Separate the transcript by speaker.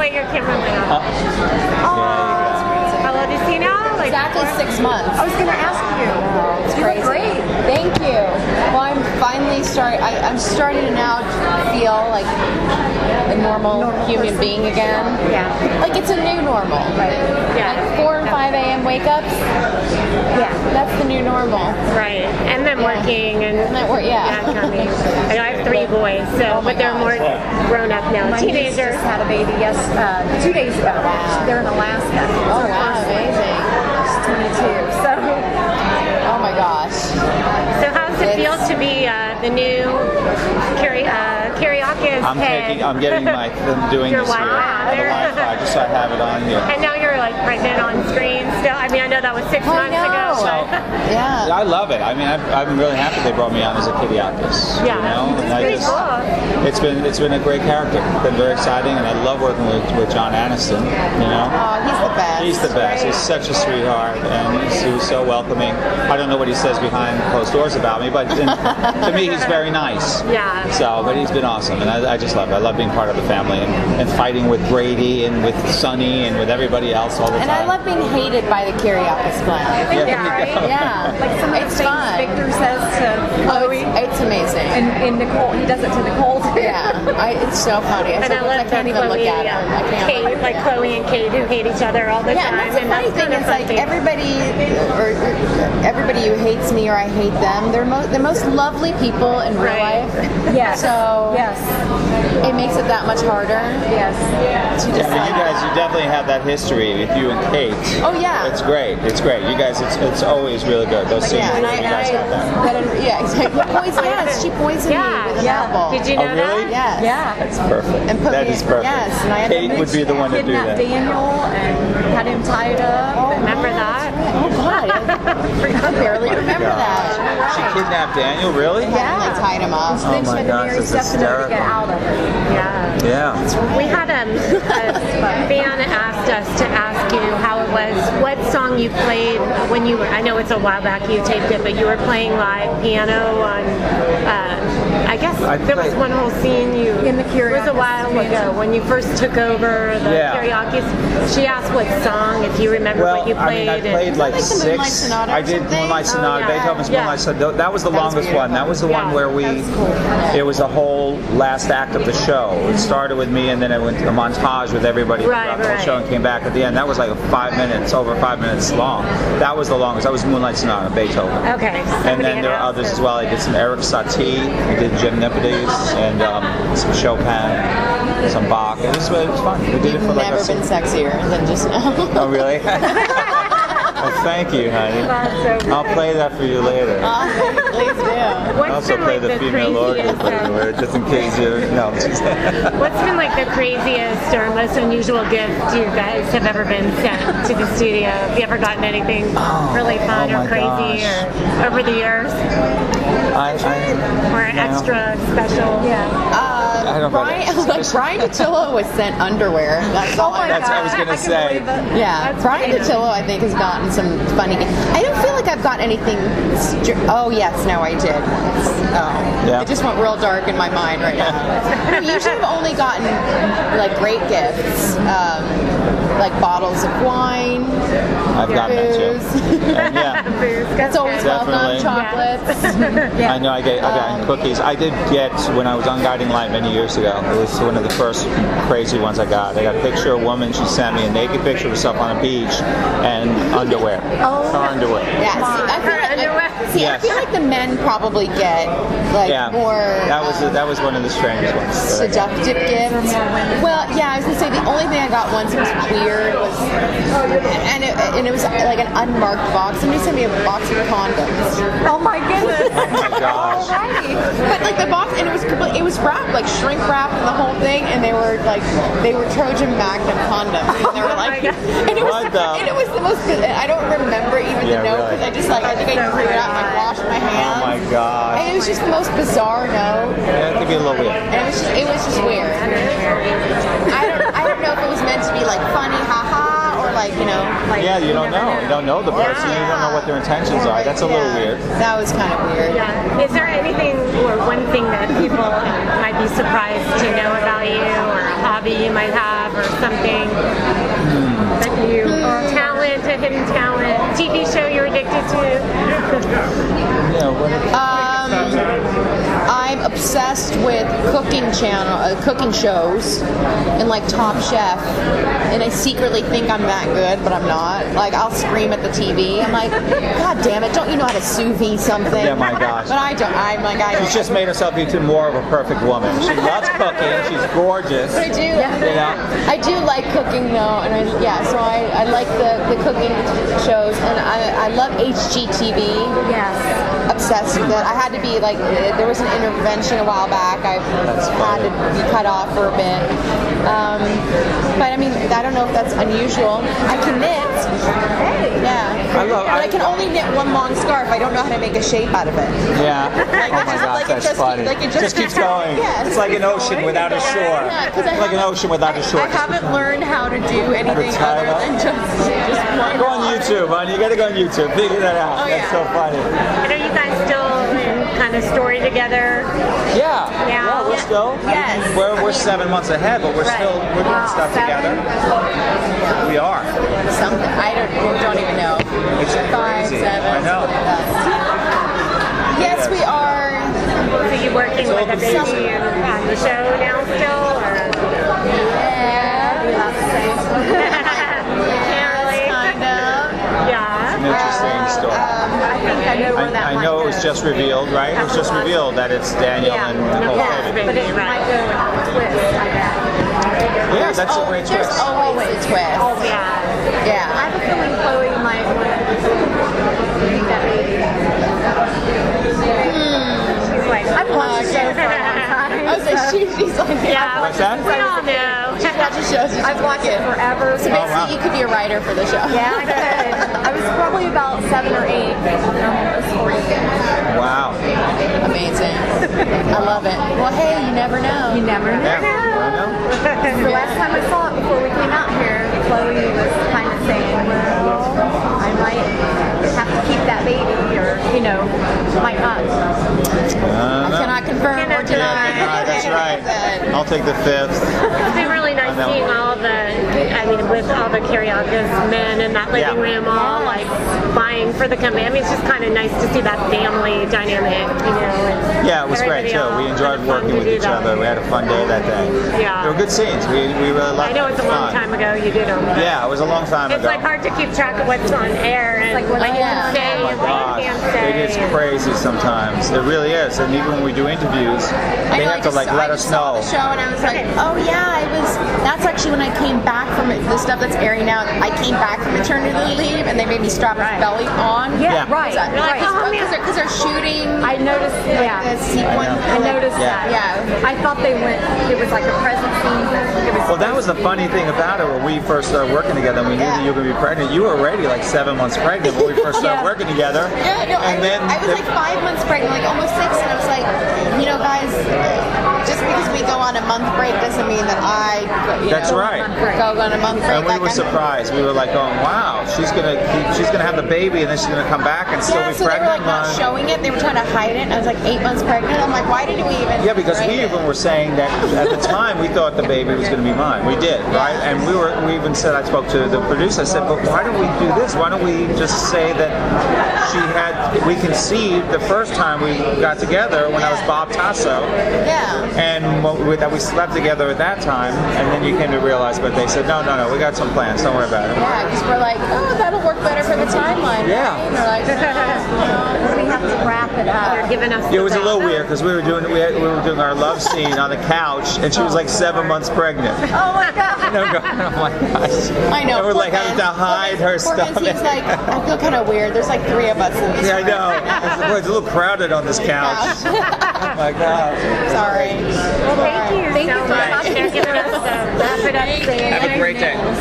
Speaker 1: let your cameraman on. How old is he now? Like
Speaker 2: exactly 6 months.
Speaker 3: I was going to ask you.
Speaker 2: It's
Speaker 3: You
Speaker 2: crazy.
Speaker 3: look great.
Speaker 2: Thank you. Well, I'm finally I'm starting to now feel like a normal human
Speaker 3: person.
Speaker 2: being again.
Speaker 3: Yeah.
Speaker 2: Like it's a new normal.
Speaker 3: Right.
Speaker 1: Yeah.
Speaker 2: Like 4 and 5 a.m. wake ups.
Speaker 3: Yeah.
Speaker 2: That's the new normal.
Speaker 1: Right. And then working and
Speaker 2: Yeah.
Speaker 1: coming. I know I have 3 boys, so but they're more grown up now.
Speaker 3: My niece
Speaker 1: Teenagers.
Speaker 3: just had a baby 2 days ago.
Speaker 2: Wow.
Speaker 3: They're in Alaska.
Speaker 2: Oh wow, amazing.
Speaker 3: She's 22. So
Speaker 2: Oh my gosh.
Speaker 1: So how does it feel to be the new Kyriakis head?
Speaker 4: I'm getting my doing
Speaker 1: Your
Speaker 4: this
Speaker 1: wife.
Speaker 4: here. The Wi-Fi, just so I have it on here.
Speaker 1: And now you're like pregnant on screen still. I mean, I know that was 6 months ago.
Speaker 4: So,
Speaker 2: Yeah.
Speaker 4: I love it. I mean, I'm really happy they brought me on as a Kyriakis.
Speaker 1: Yeah.
Speaker 4: You know?
Speaker 1: It's
Speaker 4: And I
Speaker 1: pretty
Speaker 4: just-
Speaker 1: cool.
Speaker 4: It's been a great character. It's been very exciting, and I love working with John Aniston. You know.
Speaker 2: Oh, he's the best.
Speaker 4: He's the best. He's such a sweetheart, and he was so welcoming. I don't know what he says behind closed doors about me, but to me, he's very nice.
Speaker 1: Yeah.
Speaker 4: So, but he's been awesome, and I just love it. I love being part of the family and fighting with Brady and with Sonny and with everybody else all the
Speaker 2: And
Speaker 4: time.
Speaker 2: I love being hated by the Kyriakis clan.
Speaker 1: Yeah, right?
Speaker 2: Yeah.
Speaker 3: like some of the
Speaker 2: It's
Speaker 3: things
Speaker 2: fun.
Speaker 3: Victor says to
Speaker 2: Oh,
Speaker 3: Chloe.
Speaker 2: it's amazing.
Speaker 3: And Nicole, he does it to Nicole too.
Speaker 2: Yeah, it's so funny.
Speaker 1: And I love
Speaker 2: can't even look at him. I can't.
Speaker 1: Kate, like Chloe and Kate who hate each other all the
Speaker 2: Yeah,
Speaker 1: time.
Speaker 2: and that's the funny thing.
Speaker 1: kind of
Speaker 2: It's
Speaker 1: fun
Speaker 2: like
Speaker 1: thing.
Speaker 2: everybody who hates me or I hate them, they're the most lovely people in real
Speaker 1: Right.
Speaker 2: life.
Speaker 3: Yes.
Speaker 2: So
Speaker 3: Yes.
Speaker 2: it makes it that much harder.
Speaker 3: Yes.
Speaker 2: To just
Speaker 4: Yeah, you guys, you definitely have that history with you and Kate.
Speaker 2: Oh, yeah.
Speaker 4: It's great. It's great. You guys, it's always really good. Those scenes,
Speaker 2: Yeah, and
Speaker 4: you guys have that.
Speaker 2: yeah, exactly. Yes, she poisoned me with an apple.
Speaker 1: Did you know
Speaker 4: Oh, really?
Speaker 1: that?
Speaker 2: Yes.
Speaker 3: Yeah.
Speaker 4: That's perfect.
Speaker 2: And put
Speaker 4: That
Speaker 2: me-
Speaker 4: is perfect.
Speaker 2: yes, and I had to
Speaker 4: Kate would be the one to do
Speaker 3: Kidnapped
Speaker 4: that.
Speaker 3: Daniel and had him tied up.
Speaker 1: Remember that?
Speaker 2: Oh God, I barely remember that.
Speaker 4: She kidnapped Daniel, really?
Speaker 2: Yeah, they tied him up.
Speaker 4: Oh
Speaker 3: Then she
Speaker 4: my
Speaker 3: had to
Speaker 4: gosh,
Speaker 3: marry
Speaker 4: that's
Speaker 3: Stefano to get
Speaker 4: hysterical.
Speaker 3: out of it.
Speaker 1: Yeah.
Speaker 4: Yeah.
Speaker 1: We had a fan asked us to ask you how it was, what song you played when you were, I know it's a while back you taped it, but you were playing live piano on, I guess there was one whole scene
Speaker 3: In the
Speaker 1: it was a
Speaker 3: Kyriakis
Speaker 1: while ago when you first took over the
Speaker 4: Yeah.
Speaker 1: Kyriakis. She asked what song, if you remember
Speaker 4: Well,
Speaker 1: what you
Speaker 4: I
Speaker 1: played.
Speaker 4: mean, I played like
Speaker 2: Like the Moonlight
Speaker 4: 6.
Speaker 2: Sonata or
Speaker 4: I did
Speaker 2: something?
Speaker 4: Moonlight Sonata,
Speaker 1: Oh, yeah.
Speaker 4: Beethoven's
Speaker 1: Yeah.
Speaker 4: Moonlight Sonata. That was the longest one. That was the one
Speaker 1: Yeah.
Speaker 4: where we. It was the whole last act of the show. It started with me, and then it went to a montage with everybody throughout the whole show, and came back at the end. That was like 5 minutes, over 5 minutes long. That was the longest. That was Moonlight Sonata, Beethoven.
Speaker 1: Okay.
Speaker 4: And then there are others as well. I did some Eric Satie, I did Gymnopédies, and some Chopin, some Bach. It was fun. We did it for like
Speaker 2: Never been sexier than just now.
Speaker 4: Oh, really? Well, thank you, honey. I'll play that for you later.
Speaker 2: Please do.
Speaker 4: I'll
Speaker 1: What's
Speaker 4: also
Speaker 1: been
Speaker 4: play
Speaker 1: like
Speaker 4: the female organ for you, just in case you. No.
Speaker 1: What's been like the craziest or most unusual gift you guys have ever been sent to the studio? Have you ever gotten anything really fun
Speaker 4: oh
Speaker 1: or
Speaker 4: my
Speaker 1: crazy
Speaker 4: gosh.
Speaker 1: or over the years or extra special?
Speaker 4: I don't
Speaker 2: Brian Datillo was sent underwear. That's all I
Speaker 4: That's what I was gonna say.
Speaker 2: Yeah, Brian Datillo, I think, has gotten some funny. I don't feel like I've got anything. Oh yes, no, I did.
Speaker 4: Yeah.
Speaker 2: It just went real dark in my mind right now. No, usually I've only gotten like great gifts, like bottles of wine.
Speaker 4: I've gotten that too.
Speaker 2: booze.
Speaker 4: And yeah.
Speaker 2: That's always welcome.
Speaker 4: Definitely.
Speaker 2: Chocolates.
Speaker 4: I know I got cookies. I did get, when I was on Guiding Light many years ago, it was one of the first crazy ones I got. I got a picture of a woman, she sent me a naked picture of herself on a beach and underwear. Her underwear.
Speaker 2: Yeah, I feel like the men probably get like more.
Speaker 4: That was one of the strangest ones.
Speaker 2: Seductive gifts. Well, yeah, I was gonna say the only thing I got once was weird was, and it was like an unmarked box. Somebody sent me a box of condoms.
Speaker 3: Oh my goodness.
Speaker 4: Oh my gosh.
Speaker 2: But like the box, and it was wrapped, like shrink wrapped and the whole thing, and they were Trojan Magnum condoms, and they were like, and it was the most. I don't remember even the note because I think I threw it out and I washed my hands.
Speaker 4: Oh my gosh.
Speaker 2: And it was just the most bizarre note.
Speaker 4: Yeah, it could be a little weird.
Speaker 2: And it was just weird. I don't know if it was meant to be like funny, haha, or like, you know. Like,
Speaker 4: yeah, you don't know. You don't know the person. You don't know what their intentions are. That's a little weird.
Speaker 2: That was kind of weird.
Speaker 1: Yeah. Is there anything or one thing that people might be surprised to know about you, or a hobby hobby you might have or something that you, or talent, a hidden talent, TV show you're addicted to?
Speaker 4: Yeah, what
Speaker 2: I'm obsessed with cooking shows, and like Top Chef. And I secretly think I'm that good, but I'm not. Like I'll scream at the TV. I'm like, God damn it! Don't you know how to sous vide something?
Speaker 4: Yeah, my gosh.
Speaker 2: But I don't. I'm like,
Speaker 4: She's just made herself into more of a perfect woman. She loves cooking. She's gorgeous.
Speaker 2: But I do.
Speaker 4: You know?
Speaker 2: I do like cooking though, and so I like the cooking shows, and I love HGTV.
Speaker 3: Yes.
Speaker 2: Obsessed with it. I had to be like, there was an intervention a while back. I had to be cut off for a bit. But I mean, I don't know if that's unusual. I can knit. Hey. Yeah. But I can only knit one long scarf. I don't know how to make a shape out of it.
Speaker 4: Yeah.
Speaker 2: Like,
Speaker 4: Oh my gosh, that's funny.
Speaker 2: it
Speaker 4: just keeps going.
Speaker 2: Yes.
Speaker 4: It's like an ocean without a shore.
Speaker 2: Yeah, 'cause
Speaker 4: It's like an ocean without a shore.
Speaker 3: I haven't learned how to do anything
Speaker 4: tie it
Speaker 3: other
Speaker 4: up?
Speaker 3: than just one.
Speaker 4: Go on YouTube, hon. You gotta go on YouTube. Figure that out.
Speaker 2: Oh,
Speaker 4: That's
Speaker 2: yeah.
Speaker 4: so funny.
Speaker 1: And are you guys still in kind of story together?
Speaker 4: Yeah.
Speaker 1: Yeah.
Speaker 4: We're still.
Speaker 2: Yes.
Speaker 4: We're 7 months ahead, but we're doing stuff together. We are.
Speaker 2: Something. I don't even know.
Speaker 4: It's
Speaker 2: 5,
Speaker 4: crazy.
Speaker 2: 7.
Speaker 4: I know.
Speaker 2: Yes, we are.
Speaker 1: So you working with a baby on the show now still? Or?
Speaker 2: Yeah.
Speaker 1: Can't really.
Speaker 2: Kind of.
Speaker 1: Yeah.
Speaker 4: An interesting story.
Speaker 3: I think I know where that
Speaker 4: I
Speaker 3: might
Speaker 4: know
Speaker 3: go.
Speaker 4: it was just revealed, right? It was just revealed that it's Daniel
Speaker 1: Yeah.
Speaker 4: and Nicole
Speaker 1: Yeah.
Speaker 4: Kidman.
Speaker 3: But it might go with a twist, I bet.
Speaker 4: Yeah, that's a great
Speaker 2: There's
Speaker 4: twist.
Speaker 2: always a twist.
Speaker 1: Yeah.
Speaker 3: I
Speaker 2: Yeah.
Speaker 3: have a feeling Chloe might want to meet that baby.
Speaker 1: She's like,
Speaker 3: I've watched the show for a long time.
Speaker 2: I was like, she's like,
Speaker 1: yeah.
Speaker 4: What's that?
Speaker 1: We all know.
Speaker 2: watches shows.
Speaker 3: I've watched it forever. So
Speaker 2: Basically,
Speaker 4: wow.
Speaker 2: you could be a writer for the show.
Speaker 3: yeah, I could. I was probably about 7 or 8. Almost 40.
Speaker 4: Wow.
Speaker 2: Amazing. I love it. Well, hey, you never know.
Speaker 3: You never know.
Speaker 4: Yeah, I know.
Speaker 3: The last time I saw it before we came out here, Chloe was kind of saying, well, I might have to keep that baby, or, might not.
Speaker 2: I cannot confirm or deny.
Speaker 4: Yeah, that's right. I'll take the 5th.
Speaker 1: It's been really nice
Speaker 4: I know.
Speaker 1: seeing with all the Kiriakis men in that living
Speaker 4: Yeah.
Speaker 1: room, all like vying for the company. I mean, it's just kind of nice to see that family dynamic, and
Speaker 4: Yeah, it was great
Speaker 1: everybody
Speaker 4: too.
Speaker 1: all
Speaker 4: We enjoyed
Speaker 1: had fun
Speaker 4: working
Speaker 1: to
Speaker 4: with
Speaker 1: do
Speaker 4: each
Speaker 1: that.
Speaker 4: other. We had a fun day that day.
Speaker 1: Yeah.
Speaker 4: They were good scenes. We really loved
Speaker 1: I know
Speaker 4: it.
Speaker 1: it's a
Speaker 4: It was
Speaker 1: long
Speaker 4: fun.
Speaker 1: time ago you did them. but
Speaker 4: Yeah, it was a long time
Speaker 1: It's
Speaker 4: ago.
Speaker 1: like hard to keep track of what's on air and
Speaker 3: like what
Speaker 1: what you
Speaker 2: yeah.
Speaker 1: can say
Speaker 4: Oh my
Speaker 1: and what
Speaker 4: gosh,
Speaker 1: you can't say.
Speaker 4: it is crazy sometimes. It really is. And even when we do interviews, they have to let us
Speaker 2: saw
Speaker 4: know.
Speaker 2: the show and I was like, oh yeah, that's actually when I came back from it. The stuff that's airing now, I came back from maternity leave and they made me strap my belly on.
Speaker 3: Yeah,
Speaker 4: Yeah.
Speaker 3: right.
Speaker 1: You're like,
Speaker 3: right.
Speaker 1: oh, man.
Speaker 2: Because they're shooting
Speaker 3: I noticed,
Speaker 2: the sequence.
Speaker 3: I noticed
Speaker 4: Yeah.
Speaker 3: that.
Speaker 2: Yeah.
Speaker 3: I thought they went, it was like a present scene. It was
Speaker 4: Well, that was the funny thing about it. When we first started working together, and we knew that you were going to be pregnant. You were already like 7 months pregnant when we first started
Speaker 3: Yeah.
Speaker 4: working together.
Speaker 2: Yeah, no,
Speaker 4: and then
Speaker 2: I was like 5 months pregnant, like almost 6, and I was like, guys, just because we go on a month break doesn't mean that I,
Speaker 4: That's right.
Speaker 2: go on a month break.
Speaker 4: And we were surprised. We were like, going, "Wow, she's gonna have the baby, and then she's gonna come back and still
Speaker 2: Yeah,
Speaker 4: be
Speaker 2: so they were
Speaker 4: pregnant."
Speaker 2: like not showing it. They were trying to hide it. And I was like 8 months pregnant. I'm like, why did we even?
Speaker 4: Yeah, because we
Speaker 2: write it?
Speaker 4: even were saying that at the time we thought the baby was going to be mine. We did, right? And we even said, I spoke to the producer. I said, but why don't we do this? Why don't we just say that we conceived the first time we got together when I was Bob Tasso,
Speaker 2: Yeah.
Speaker 4: and that we slept together at that time, and then you came to realize. But they said, no, we got some plans. Don't worry about it.
Speaker 2: Yeah, because we're like, oh, that'll work better for the timeline.
Speaker 4: Yeah.
Speaker 2: Right? And they're like,
Speaker 3: we have to wrap it up.
Speaker 1: They're giving us
Speaker 4: It was a little weird because we were doing our love scene on the couch, and she was like 7 months pregnant.
Speaker 3: Oh my God.
Speaker 4: And I'm going, oh my gosh.
Speaker 2: I know.
Speaker 4: And we're
Speaker 2: poor
Speaker 4: like having to
Speaker 2: Ben.
Speaker 4: hide her
Speaker 2: Poor
Speaker 4: stuff.
Speaker 2: Ben seems like, I feel kind of weird. There's like 3 of us in this
Speaker 4: Yeah, I
Speaker 2: room.
Speaker 4: know. It's a little crowded on this couch. Oh my God.
Speaker 2: Sorry.
Speaker 1: Well, thank you
Speaker 3: Thank
Speaker 1: so
Speaker 3: you so
Speaker 1: much.
Speaker 3: much.
Speaker 1: They're giving us the wrap it up thing.
Speaker 4: Have a great day.